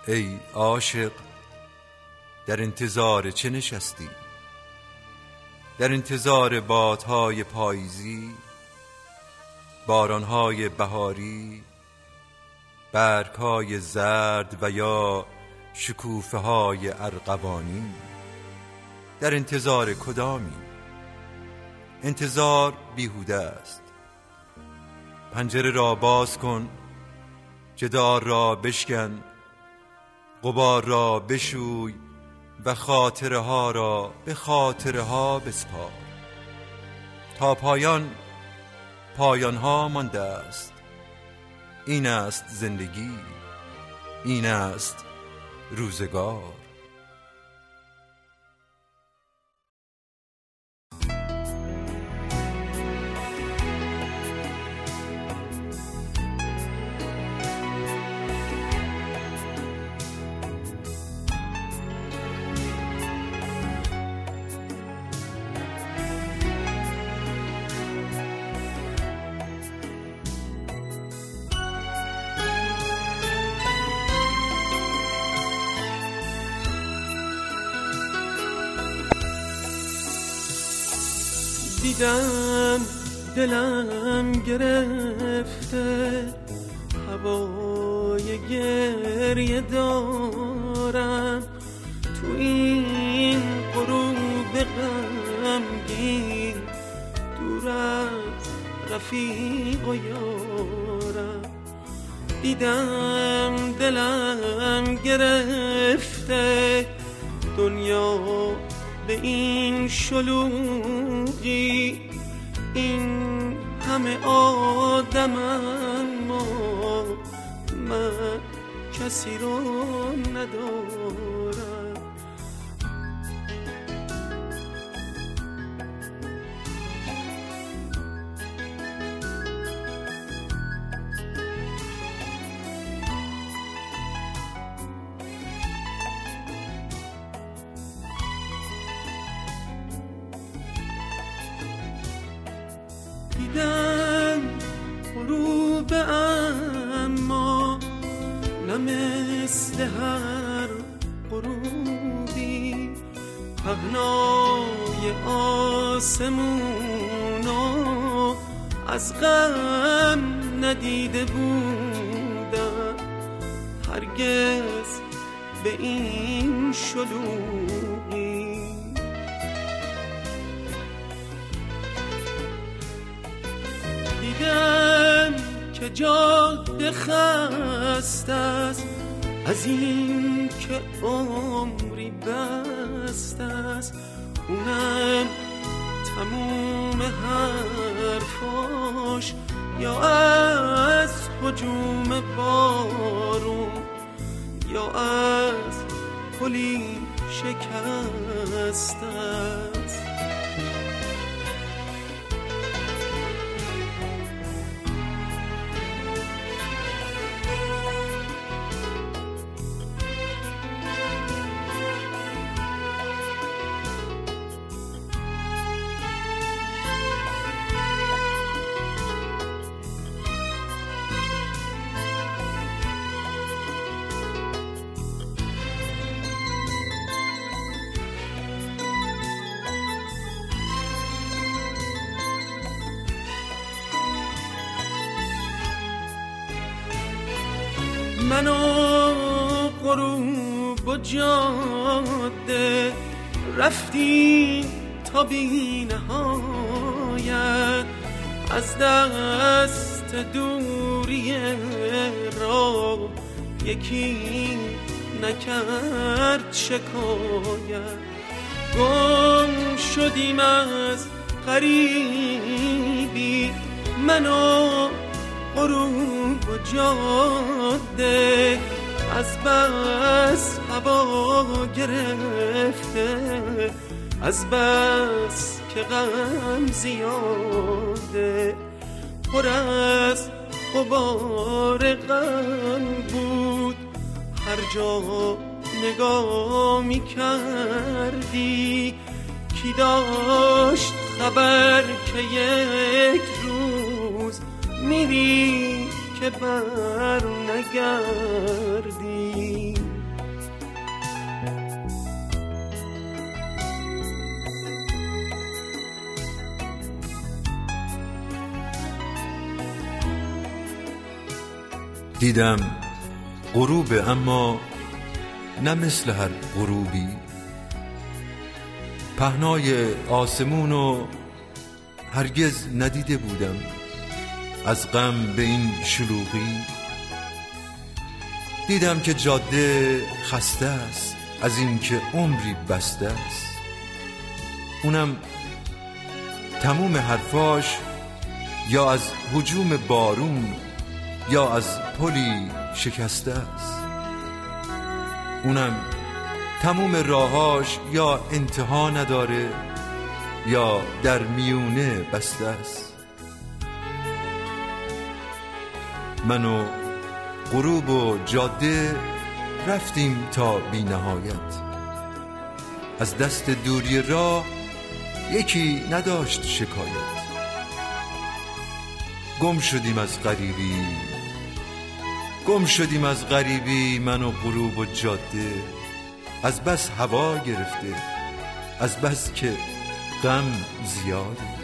ای عاشق در انتظار چه نشستی؟ در انتظار بادهای پاییزی، بارانهای بهاری، برگهای زرد و یا شکوفه های ارغوانی؟ در انتظار کدامی؟ انتظار بیهوده است. پنجره را باز کن، جدار را بشکن، غبار را بشوی و خاطره ها را به خاطره ها بسپار. تا پایان ها مانده است. این است زندگی، این است روزگار. دیدم دلم گرفته، هوای گریه دارم تو این غروب غمگین، دور از رفیق و یارم. دیدم دلم گرفته، دنیا به این شلوغی، این همه آدم اما من کسی رو ندارم. دیدم غروب اما نه مثل هر غروبی، پهنای آسمونو از غم ندیده بودم هرگز به این شلوغی. دیدم که جاده خسته است از این که عمری بسته است، اونم تموم حرفاش یا از هجوم بارون یا از پلی شکسته است. من و غروب و جاده رفتیم تا بی نهایت، از دست دوری راه یکی نکرد شکایت. گم شدیم از غریبی، من و غروب و جاده، از بس هوا گرفته، از بس که غم زیاده، پر از غبار غم بود. هر جا نگاه می کردی کی داشت خبر که یک روز میری که بر نگردی. دیدم غروب، اما نه مثل هر غروبی. پهنای آسمونو هرگز ندیده بودم، از غم به این شلوغی. دیدم که جاده خسته است از این که عمری بسته است. اونم تموم حرفاش یا از هجوم بارون یا از پلی شکسته است. اونم تموم راهاش یا انتها نداره یا در میونه بسته است. من و غروب و جاده رفتیم تا بی نهایت. از دست دوری راه یکی نداشت شکایت. گم شدیم از غریبی، من و غروب و جاده. از بس هوا گرفته، از بس که غم زیاده.